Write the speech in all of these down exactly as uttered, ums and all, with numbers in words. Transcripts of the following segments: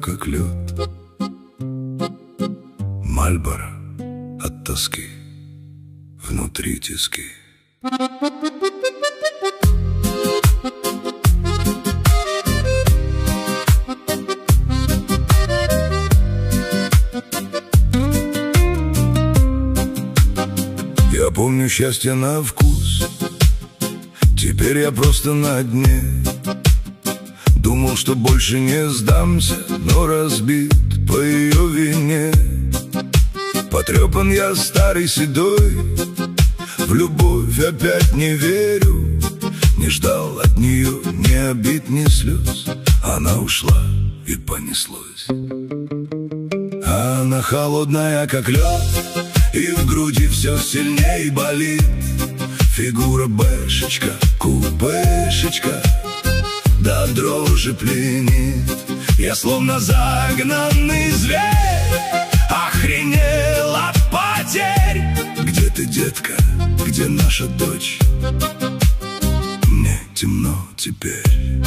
как лед. Мальборо от тоски, внутри тиски. Я помню счастье на вкус, теперь я просто на дне. Думал, что больше не сдамся, но разбит по ее вине. Потрепан я старый седой, в любовь опять не верю. Не ждал от нее ни обид, ни слез. Она ушла и понеслось. Она холодная, как лед, и в груди все сильней болит. Фигура бэшечка, купешечка, до дрожи пленит. Я словно загнанный зверь, охренел от потерь. Где ты, детка, где наша дочь? Мне темно теперь.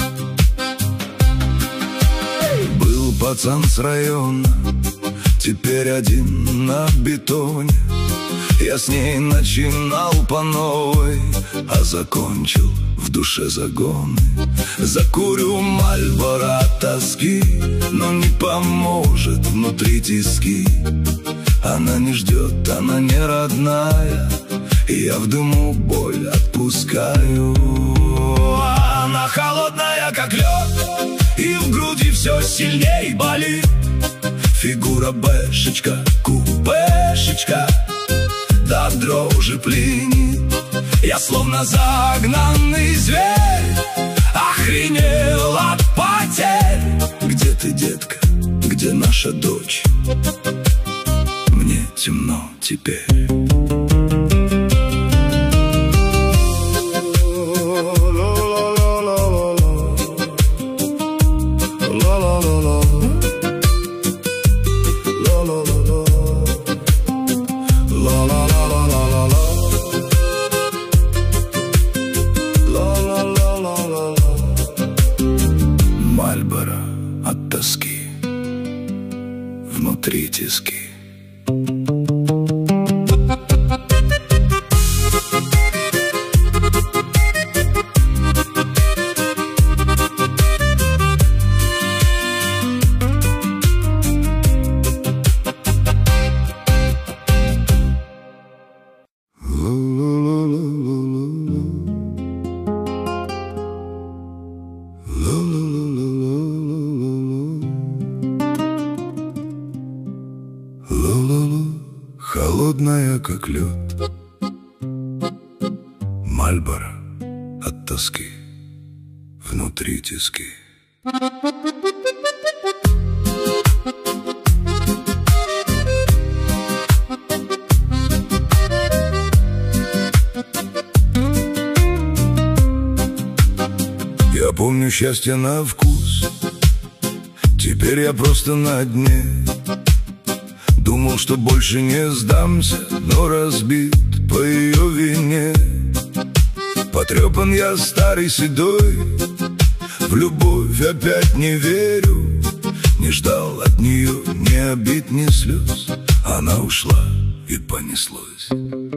Был пацан с района, теперь один на бетоне. Я с ней начинал по новой, а закончил в душе загоны. Закурю Мальборо от тоски, но не поможет внутри тиски. Она не ждет, она не родная, и я в дыму боль отпускаю. Она холодная, как лед, и в груди все сильней болит. Фигура бэшечка, купешечка, до дрожи пленит. Я словно загнанный зверь, охренел от потерь. Где ты, детка, где наша дочь? Мне темно теперь. Мальборо от тоски, внутри тиски. Холодная, как лед. Мальборо от тоски, внутри тиски. Я помню счастье на вкус, теперь я просто на дне. Думал, что больше не сдамся, но разбит по ее вине. Потрепан я старый седой, в любовь опять не верю. Не ждал от нее ни обид, ни слез. Она ушла и понеслось.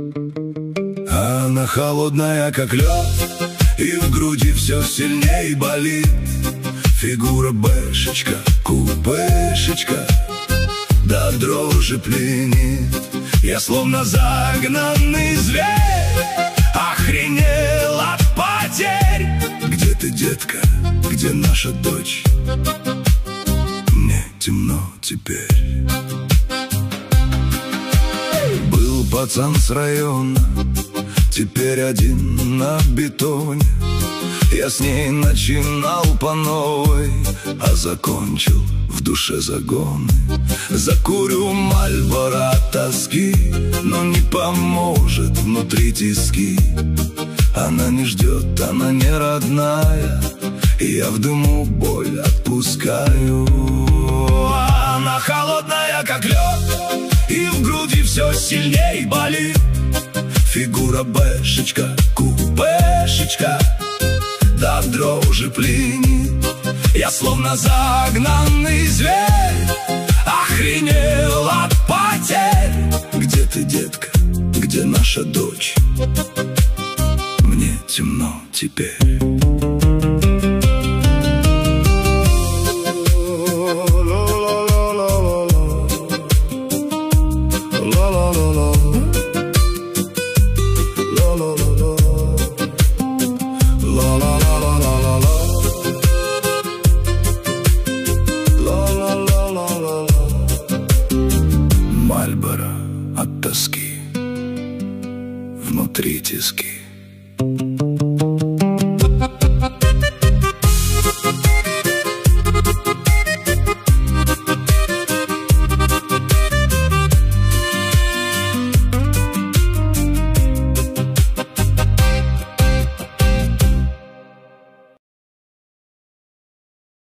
Она холодная, как лед, и в груди все сильней болит. Фигура бэшечка, купешечка, до дрожи пленит. Я словно загнанный зверь, охренел от потерь. Где ты, детка, где наша дочь? Мне темно теперь. Был пацан с района, теперь один на бетоне. Я с ней начинал по новой, а закончил в душе загоны. Закурю Мальборо от тоски, но не поможет внутри тиски. Она не ждет, она не родная, и я в дыму боль отпускаю. Она холодная, как лед, и в груди все сильней болит. Фигура бэшечка, купешечка, до дрожи пленит. Я словно загнанный зверь, охренел от потерь. Где ты, детка, где наша дочь? Мне темно теперь. Мальборо от тоски, внутри тиски.